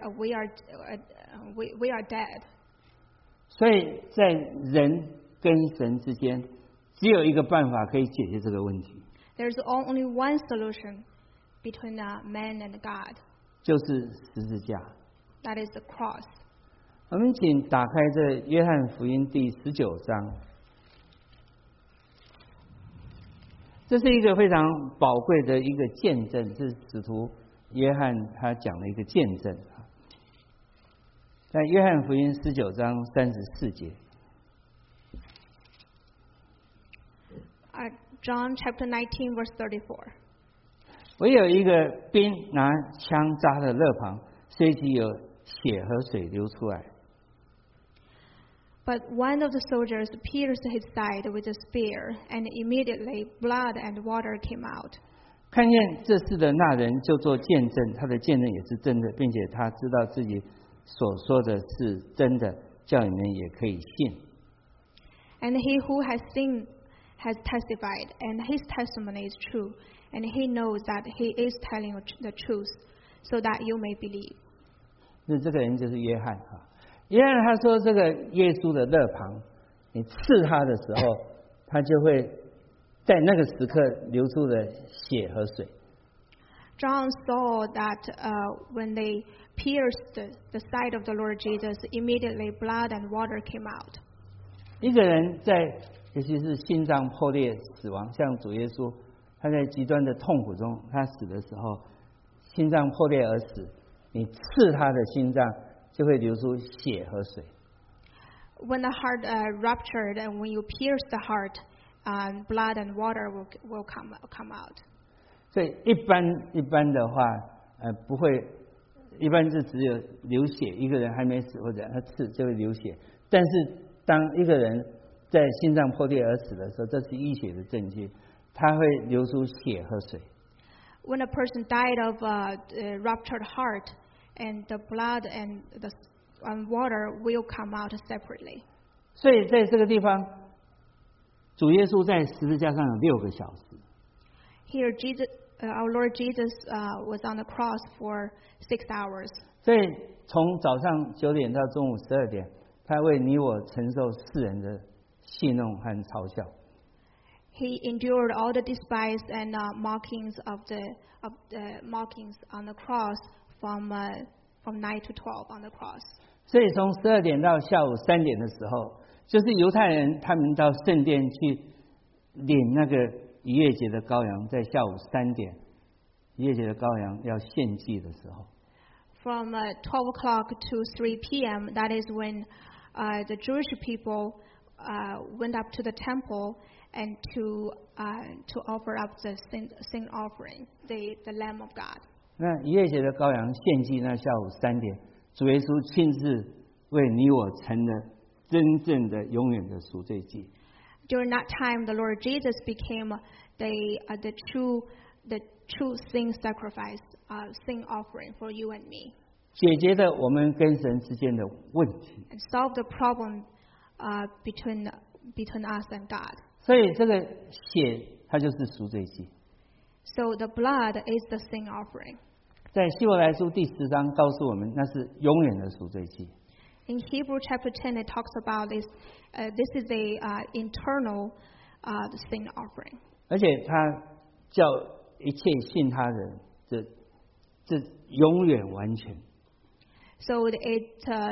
dead. 所以在人跟神之间，只有一个办法可以解决这个问题。 There's only one solution between man and God. 就是十字架。 That is the cross. 我们请打开这约翰福音第19章。这是一个非常宝贵的一个见证，是使徒约翰他讲的一个见证。在约翰福音19章34节。 John chapter 19 verse 34. 唯有一个兵拿枪扎的肋旁，随即有血和水流出来。 But one of the soldiers pierced his side with a spear, and immediately blood and water came out. 看见这事的那人就做见证，他的见证也是真的，并且他知道自己所说的是真的，叫你们也可以信。 And he who has seen has testified, and his testimony is true, and he knows that he is telling the truth, so that you may believe. 那这个人就是约翰啊。约翰他说，这个耶稣的肋旁，你刺他的时候，他就会在那个时刻流出了血和水。 John saw that when they pierced the side of the Lord Jesus, immediately blood and water came out. 一个人在尤其是心脏破裂死亡，像主耶稣，他在极端的痛苦中，他死的时候，心脏破裂而死，你刺他的心脏，就会流出血和水。 When the heart ruptured and when you pierce the heart, blood and water will come out. 所以一般的话，不会，一般是只有流血，一个人还没死或者他刺就会流血。但是当一个人在心脏破裂而死的时候，这是医学的证据。 他会流出血和水。 When a person died of a ruptured heart, and the blood and the water will come out separately. 所以在这个地方，主耶稣在十字架上有6个小时。 Here, our Lord Jesus was on the cross for 6 hours. 所以从早上9点到中午12点，他为你我承受世人的戏弄和嘲笑。 He endured all the despise and mockings of the mockings on the cross from 9 to 12 on the cross. 所以从12点到下午3点的时候，就是犹太人他们到圣殿去领那个逾越节的羔羊，在下午3点，逾越节的羔羊要献祭的时候。 From 12 o'clock to 3 p.m., that is when the Jewish people went up to the temple and to offer up the sin offering, the Lamb of God. 那逾越节的羔羊献祭，那下午3点，主耶稣亲自为你我成了真正的永远的赎罪祭。 During that time, the Lord Jesus became the true sin sacrifice, sin offering for you and me. 解决了我们跟神之间的问题。 And solve the problem between us and God. 所以这个血它就是赎罪祭。 So the blood is the sin offering. 在希伯来书第10章告诉我们，那是永远的赎罪祭。 In Hebrew chapter 10, it talks about this. This is a internal sin offering. 而且他叫一切信他的人，这永远完全。 So it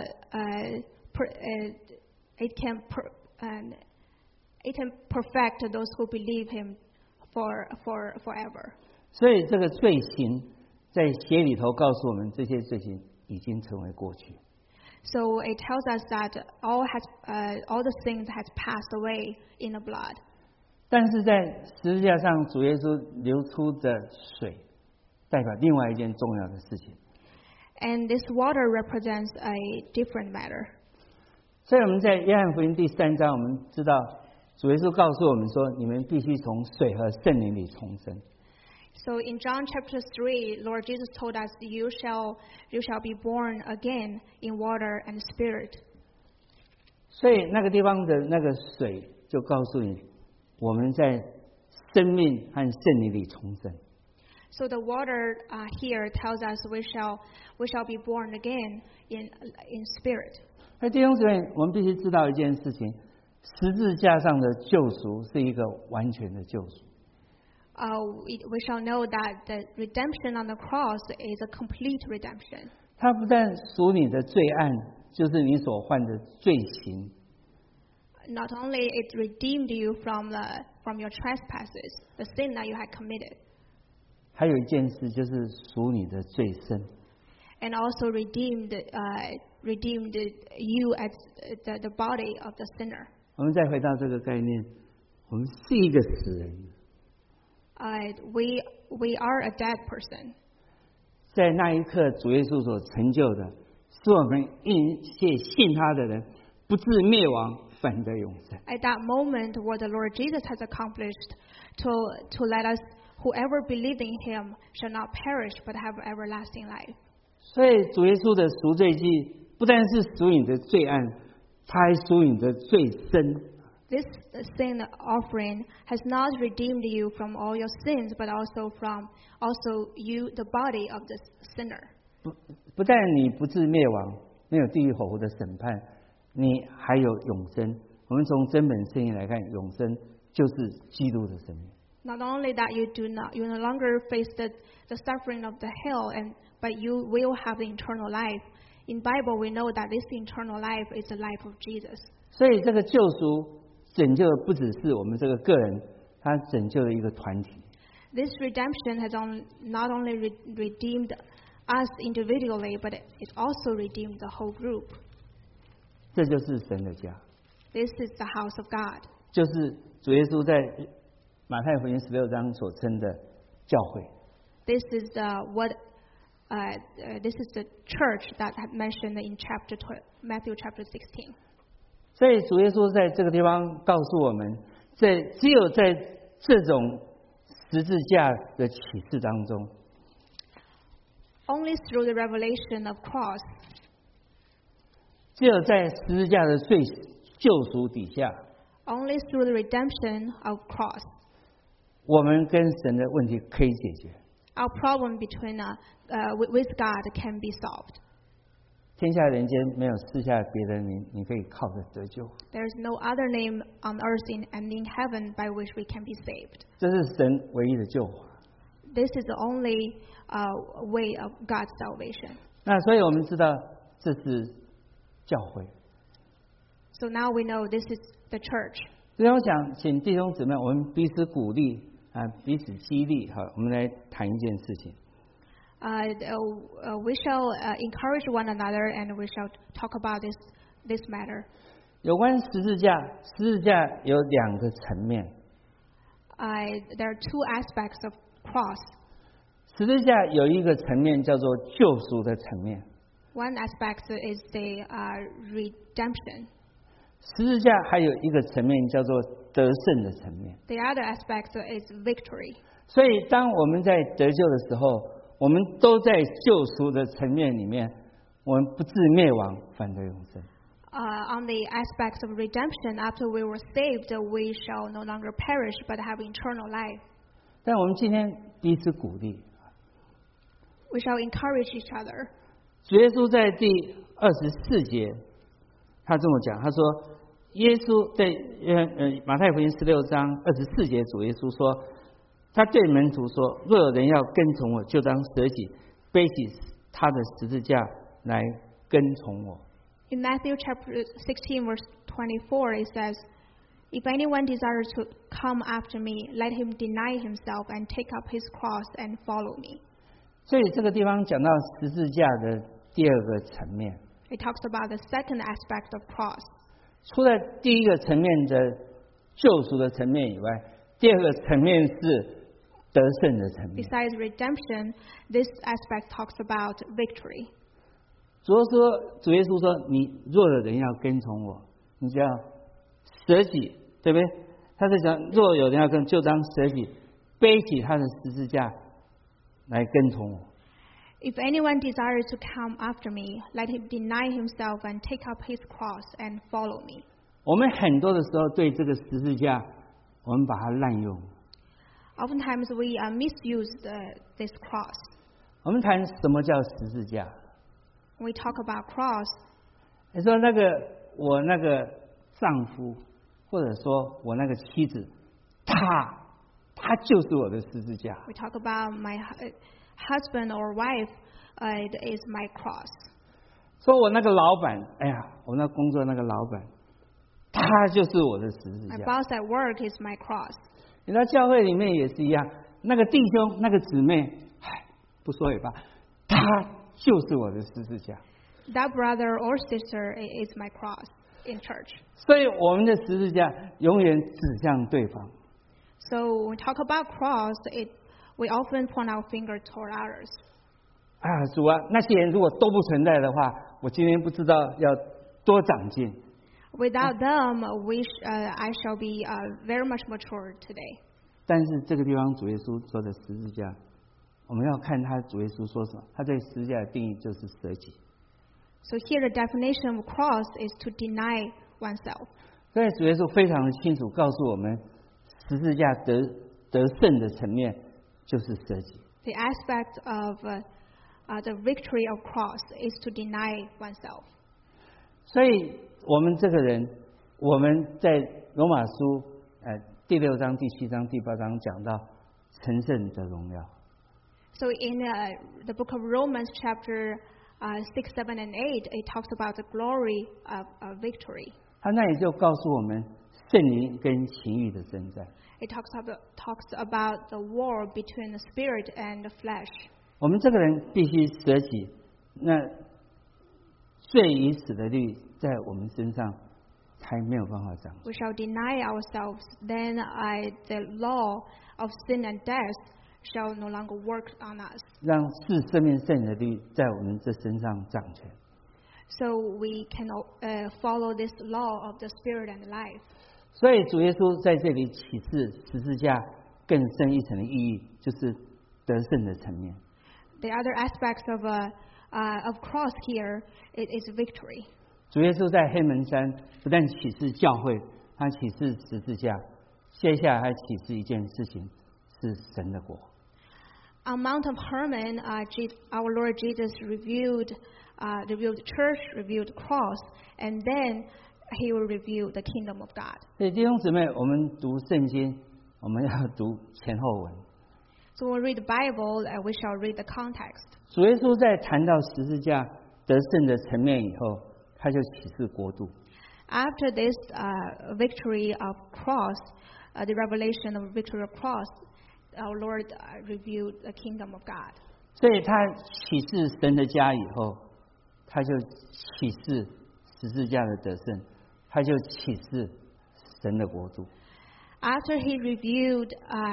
can perfect those who believe Him forever. 所以这个罪行在血里头告诉我们，这些罪行已经成为过去。 So it tells us that all the sins has passed away in the blood. 但是在十字架上，主耶稣流出的水，代表另外一件重要的事情。 And this water represents a different matter. 所以我们在约翰福音第3章，我们知道主耶稣告诉我们说，你们必须从水和圣灵里重生。 So in John chapter 3, Lord Jesus told us, you shall be born again in water and spirit. 所以那个地方的那个水就告诉你，我们在生命和圣灵里重生。 So the water here tells us we shall be born again in spirit. 那弟兄姊妹，我们必须知道一件事情：十字架上的救赎是一个完全的救赎。 We shall know that the redemption on the cross is a complete redemption. 它不但赎你的罪案，就是你所犯的罪行。 Not only it redeemed you from your trespasses, the sin that you had committed. 还有一件事就是赎你的罪身。 And also redeemed you as the body of the sinner. 我们再回到这个概念，我们是一个死人。 We are a dead person. 在那一刻，主耶稣所成就的，是我们一切信他的人不至灭亡，反得永生。 At that moment, what the Lord Jesus has accomplished to let us, whoever believed in Him shall not perish but have everlasting life. 所以主耶稣的赎罪祭不但是赎你的罪案，他还赎你的罪身。 This sin offering has not redeemed you from all your sins, but also you, the body of the sinner. 不但你不至灭亡，没有地狱火湖的审判，你还有永生。我们从真本圣经来看，永生就是基督的生命。 Not only that you no longer face the suffering of the hell, but you will have the eternal life. In Bible, we know that this eternal life is the life of Jesus. 所以这个救赎拯救的不只是我们这个个人，它拯救了一个团体。 This redemption has not only redeemed us individually, but it also redeemed the whole group. 这就是神的家。 This is the house of God. 就是主耶稣在马太福音16章所称的教会。 This is the church that I mentioned in Matthew chapter 16. 所以主耶稣在这个地方告诉我们，只有在这种十字架的启示当中， Only through the revelation of cross, 只有在十字架的罪救赎底下， only through the redemption of cross, 我们跟神的问题可以解决。 our problem with God can be solved. 天下人间没有赐下别的名，你可以靠着得救。 There is no other name on earth and in heaven by which we can be saved. 这是神唯一的救法。 This is the only way of God's salvation. 那所以我们知道这是教会。 So now we know this is the church. 所以我想请弟兄姊妹，我们彼此鼓励啊，彼此激励。好，我们来谈一件事情。 We shall encourage one another, and we shall talk about this matter. 有关十字架，十字架有两个层面。 There are two aspects of cross. 十字架有一个层面叫做救赎的层面， One aspect is the redemption. 十字架还有一个层面叫做得胜的层面。 The other aspect is victory. 所以，当我们在得救的时候，我们都在救赎的层面里面，我们不至灭亡，反得永生。 On the aspects of redemption, after we were saved, we shall no longer perish but have eternal life. 但我们今天彼此鼓励， We shall encourage each other. 主耶稣在第24节，他这么讲，他说：“耶稣在马太福音16章24节，主耶稣说，他对门徒说：若有人要跟从我，就当舍己，背起他的十字架来跟从我。” In Matthew chapter 16, verse 24, it says, "If anyone desires to come after me, let him deny himself and take up his cross and follow me." 所以这个地方讲到十字架的第二个层面， It talks about the second aspect of cross. 除了第一个层面的救赎的层面以外，第二个层面是得胜的层面。 Besides redemption, this aspect talks about victory. 主耶稣说：“你若有人要跟从我，你就要舍己，对不对？”他在讲，若有人要跟，就当舍己，背起他的十字架来跟从我。 If anyone desires to come after me, let him deny himself and take up his cross and follow me. 我们很多的时候对这个十字架，我们把它滥用。 Oftentimes we misuse this cross. 我们谈什么叫十字架？ When we talk about cross, 你说我那个丈夫，或者说我那个妻子，他就是我的十字架。 we talk about my husband or wife, it is my cross. 说我那个老板，哎呀，我那工作那个老板，他就是我的十字 My 架。 boss at work is my cross. 你到教会里面也是一样，那个弟兄那个姊妹，不说也罢，他就是我的十字架。 That brother or sister is my cross in church. 所以我们的十字架永远指向对方。 So when we talk about cross, we often point our finger toward others. 啊，主啊，那些人如果都不存在的话，我今天不知道要多长进。 Without them, I shall be very much mature today. 但是这个地方主耶稣说的十字架，我们要看他主耶稣说什么。他对十字架的定义就是舍己。 So here the definition of cross is to deny oneself. 所以主耶稣非常的清楚告诉我们，十字架得胜的层面就是舍己。 The aspect of the victory of cross is to deny oneself. 所以我们这个人，我们在罗马书第6章、第7章、第8章讲到成圣的荣耀。 So in the book of Romans chapter 6, 7, and 8, it talks about the glory of victory. 他那里就告诉我们圣灵跟情欲的征战。 It talks about the war between the spirit and the flesh. 我们这个人必须舍己，那罪与死的律在我们身上才没有办法掌权。 We shall deny ourselves, then the law of sin and death shall no longer work on us. 让是生命圣灵的律在我们这身上掌权。 So we can follow this law of the spirit and life. 所以主耶稣在这里启示十字架更深一层的意义，就是得胜的层面。 The other aspects of cross here is victory. 主耶稣在黑门山不但启示教会，他启示十字架，接下来还启示一件事情，是神的国。 On Mount of Hermon, our Lord Jesus revealed church, revealed cross, and then He will reveal the kingdom of God. 所以弟兄姊妹，我们读圣经，我们要读前后文。 So when we read the Bible, we shall read the context. 主耶稣在谈到十字架得胜的层面以后，他就启示国度。 After this victory of cross, the revelation of victory of cross, our Lord revealed the kingdom of God. 所以他启示神的家以后，他就启示十字架的得胜，他就启示神的国度。 After he revealed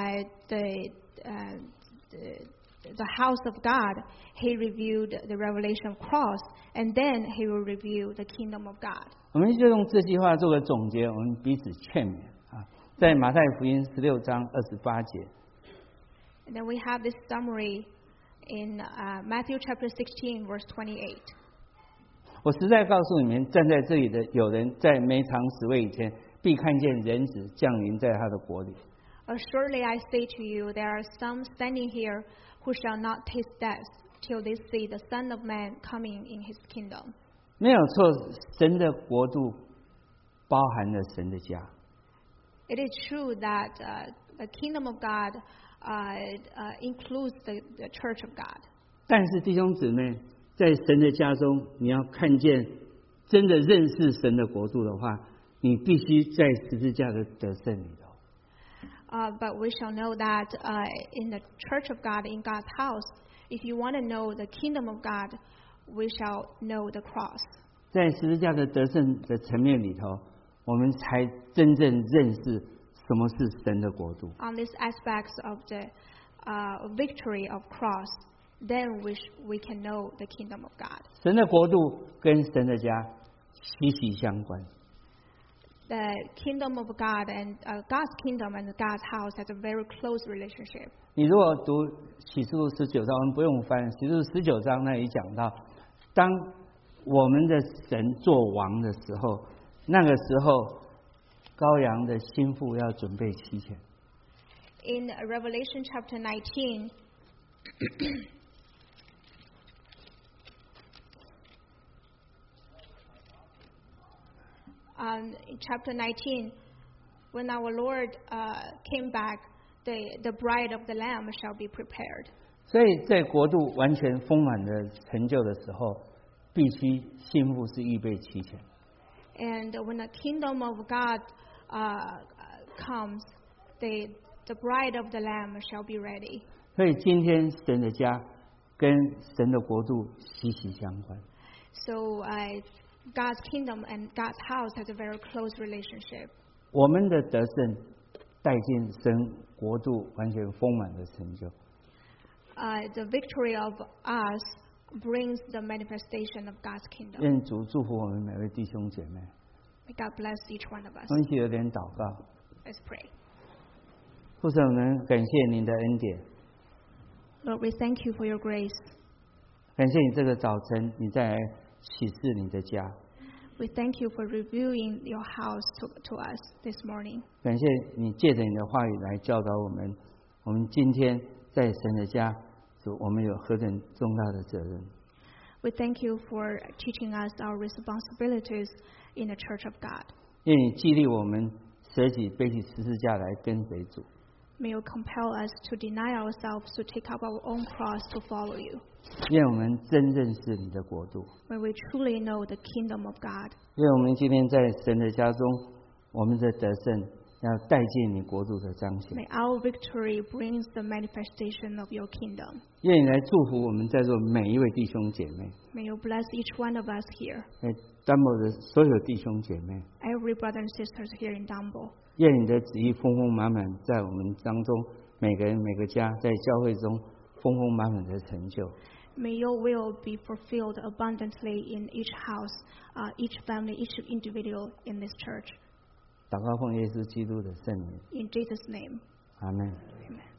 the house of God, he revealed the revelation of cross, and then he will reveal the kingdom of God. 我们就用这句话做个总结，我们彼此劝勉啊。在马太福音16章28节。 And then we have this summary in Matthew chapter 16, verse 28. 我实在告诉你们，站在这里的有人在没尝死味以前，必看见人子降临在他的国里。 Surely I say to you, there are some standing here who shall not taste death till they see the Son of Man coming in His kingdom. 没有错，神的国度包含了神的家。 It is true that the kingdom of God includes the church of God. 但是弟兄姊妹，在神的家中，你要看见真的认识神的国度的话，你必须在十字架的得胜里头。 But we shall know that in the church of God, in God's house, if you want to know the kingdom of God, we shall know the cross. 在十字架的得胜的层面里头，我们才真正认识什么是神的国度。 On these aspects of the victory of cross, then we can know the kingdom of God. 神的国度跟神的家息息相关。 The kingdom of God and God's kingdom and God's house has a very close relationship. 你如果读启示录19章，我们不用翻，启示录19章那里讲到，当我们的神做王的时候，那个时候羔羊的心腹要准备齐全。 In Revelation chapter 19, in chapter 19, when our Lord came back, the bride of the Lamb shall be prepared. 所以在国度完全丰满的成就的时候，必须心腹是预备齐全。 And when the kingdom of God comes, the bride of the Lamb shall be ready. 所以今天神的家跟神的国度息息相关。 So God's kingdom and God's house has a very close relationship. 我们的得胜带进神国度完全丰满的成就。 The victory of us brings the manifestation of God's kingdom. 愿主祝福我们每位弟兄姐妹。 May God bless each one of us. 我们一起有点祷告。 Let's pray. 父神，我们感谢您的恩典， Lord, we thank you for your grace. 感谢你这个早晨你再来启示你的家， We thank you for revealing your house to us this morning. 感谢你借着你的话语来教导我们，我们今天在神的家，主我们有何等重大的责任。 We thank you for teaching us our responsibilities in the church of God. 愿你激励我们舍己背起十字架来跟随主。 May you compel us to deny ourselves, to take up our own cross to follow you. 愿我们真认识你的国度。 May we truly know the kingdom of God. 愿我们今天在神的家中，我们的得胜要带进你国度的彰显。 May our victory brings the manifestation of your kingdom. 愿你来祝福我们在座每一位弟兄姐妹， May you bless each one of us here, 单薄的所有弟兄姐妹。 every brother and sisters here in Dumbo. 愿你的旨意丰丰满满在我们当中，每个人每个家在教会中丰丰满满的成就。 May your will be fulfilled abundantly in each house, each family, each individual in this church. 祷告奉耶稣基督的圣名， In Jesus' name, 阿门。 Amen.